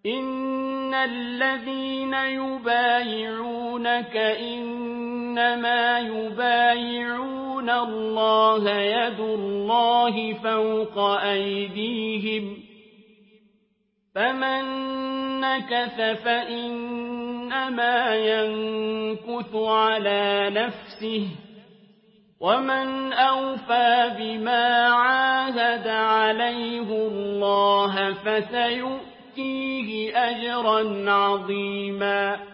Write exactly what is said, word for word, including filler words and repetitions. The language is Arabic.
إن الذين يبايعونك إنما يبايعون الله يد الله فوق أيديهم فمن نكث فإنما ينكث على نفسه ومن أوفى بما عاهد عليه الله فسيؤتيه أجرا عظيما